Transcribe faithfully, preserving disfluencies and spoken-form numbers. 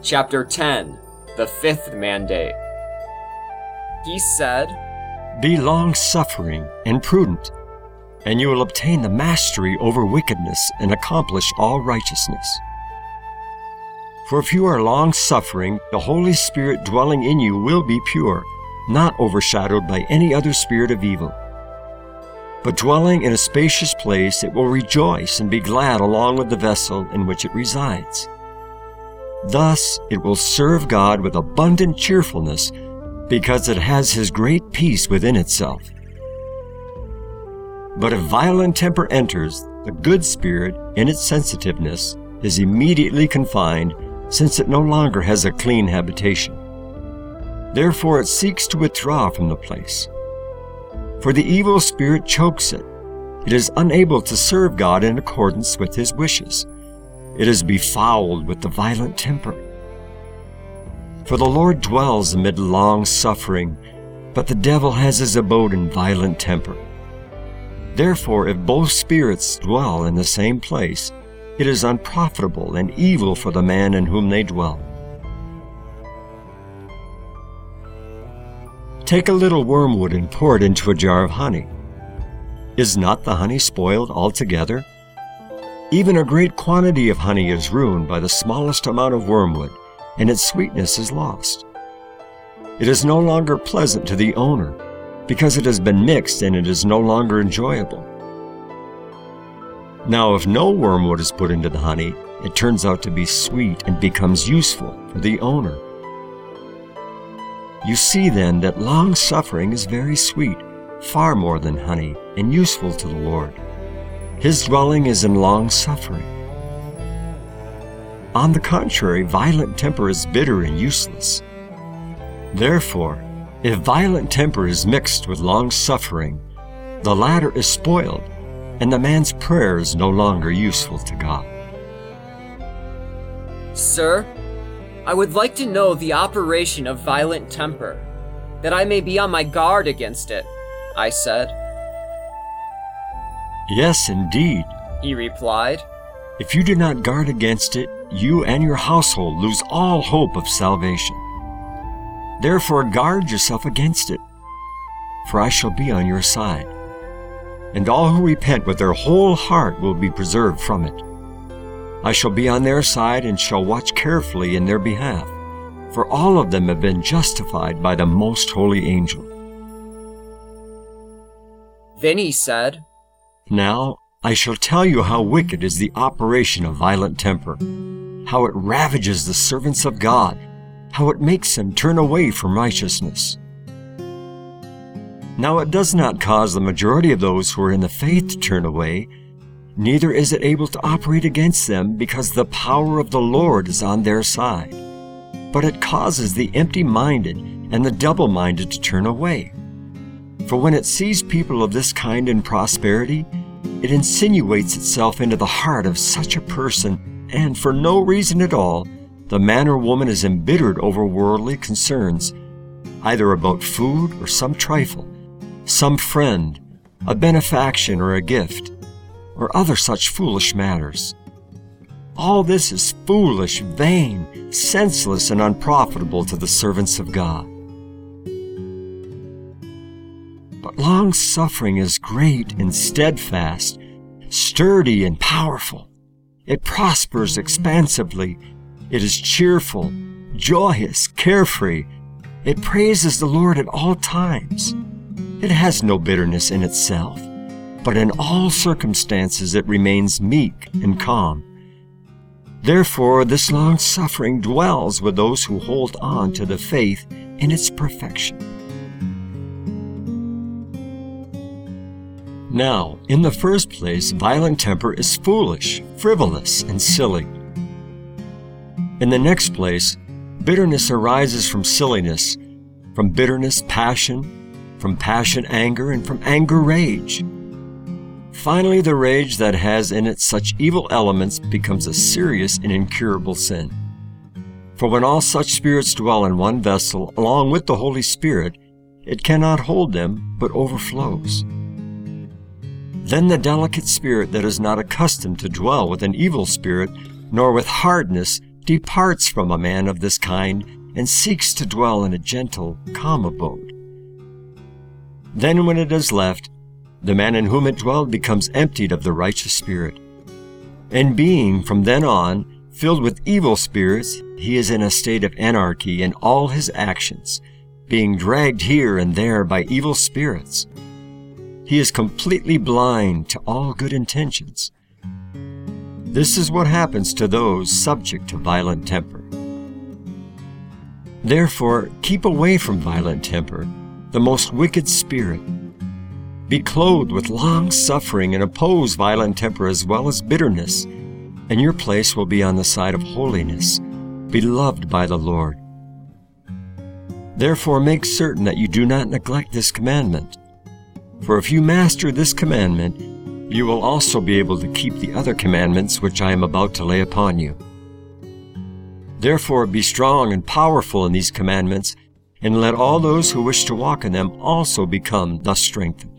Chapter ten, The Fifth Mandate. He said, "Be long-suffering and prudent, and you will obtain the mastery over wickedness and accomplish all righteousness. For if you are long-suffering, the Holy Spirit dwelling in you will be pure, not overshadowed by any other spirit of evil. But dwelling in a spacious place, it will rejoice and be glad along with the vessel in which it resides. Thus it will serve God with abundant cheerfulness, because it has His great peace within itself. But if violent temper enters, the good spirit, in its sensitiveness, is immediately confined, since it no longer has a clean habitation. Therefore it seeks to withdraw from the place. For the evil spirit chokes it. It is unable to serve God in accordance with His wishes. It is befouled with the violent temper. For the Lord dwells amid long suffering, but the devil has his abode in violent temper. Therefore, if both spirits dwell in the same place, it is unprofitable and evil for the man in whom they dwell. Take a little wormwood and pour it into a jar of honey. Is not the honey spoiled altogether? Even a great quantity of honey is ruined by the smallest amount of wormwood, and its sweetness is lost. It is no longer pleasant to the owner, because it has been mixed and it is no longer enjoyable. Now if no wormwood is put into the honey, it turns out to be sweet and becomes useful for the owner. You see then that long-suffering is very sweet, far more than honey, and useful to the Lord. His dwelling is in long-suffering. On the contrary, violent temper is bitter and useless. Therefore, if violent temper is mixed with long-suffering, the latter is spoiled, and the man's prayer is no longer useful to God. Sir, I would like to know the operation of violent temper, that I may be on my guard against it, I said. Yes, indeed, he replied. If you do not guard against it, you and your household lose all hope of salvation. Therefore guard yourself against it, for I shall be on your side. And all who repent with their whole heart will be preserved from it. I shall be on their side and shall watch carefully in their behalf, for all of them have been justified by the most holy angel. Then he said, Now I shall tell you how wicked is the operation of violent temper, how it ravages the servants of God, how it makes them turn away from righteousness. Now it does not cause the majority of those who are in the faith to turn away, neither is it able to operate against them, because the power of the Lord is on their side. But it causes the empty-minded and the double-minded to turn away. For when it sees people of this kind in prosperity, it insinuates itself into the heart of such a person, and for no reason at all, the man or woman is embittered over worldly concerns, either about food or some trifle, some friend, a benefaction or a gift, or other such foolish matters. All this is foolish, vain, senseless, and unprofitable to the servants of God. But long-suffering is great and steadfast, sturdy and powerful. It prospers expansively. It is cheerful, joyous, carefree. It praises the Lord at all times. It has no bitterness in itself, but in all circumstances it remains meek and calm. Therefore this long-suffering dwells with those who hold on to the faith in its perfection. Now, in the first place, violent temper is foolish, frivolous, and silly. In the next place, bitterness arises from silliness, from bitterness, passion, from passion, anger, and from anger, rage. Finally, the rage that has in it such evil elements becomes a serious and incurable sin. For when all such spirits dwell in one vessel, along with the Holy Spirit, it cannot hold them, but overflows. Then the delicate spirit that is not accustomed to dwell with an evil spirit, nor with hardness, departs from a man of this kind and seeks to dwell in a gentle, calm abode. Then when it is left, the man in whom it dwelled becomes emptied of the righteous spirit. And being, from then on, filled with evil spirits, he is in a state of anarchy in all his actions, being dragged here and there by evil spirits. He is completely blind to all good intentions. This is what happens to those subject to violent temper. Therefore, keep away from violent temper, the most wicked spirit. Be clothed with long-suffering and oppose violent temper as well as bitterness, and your place will be on the side of holiness, beloved by the Lord. Therefore make certain that you do not neglect this commandment. For if you master this commandment, you will also be able to keep the other commandments which I am about to lay upon you. Therefore be strong and powerful in these commandments, and let all those who wish to walk in them also become thus strengthened.